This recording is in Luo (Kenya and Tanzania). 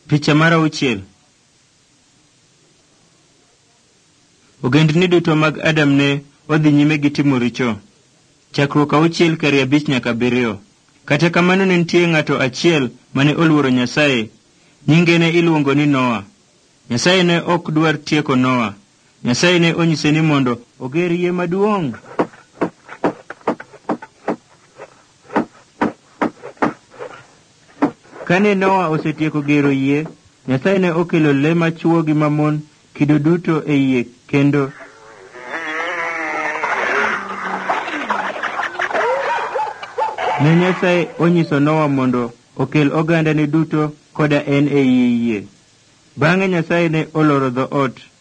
Picha mar 6. Ogendni duto mag Adam ne odhi nyime gi timo richo. Chakruok 6 kari 5 nyaka 7. Kata kamano ne nitie ng'ato achiel mane oluoro Nyasaye, nyinge ne iluongo ni Noa. Nyasaye ne ok dwar tieko Noa. Nyasaye ne onyise ni mondo oger yie maduong'. Kane Noa osetieko gero yie, Nyasaye ne okelo le machuo gi mamon kido duto e yie kendo ne Nyasaye onyiso Noa mondo okel oganda ni duto koda en e yie. Bang'e Nyasaye ne oloro dhoot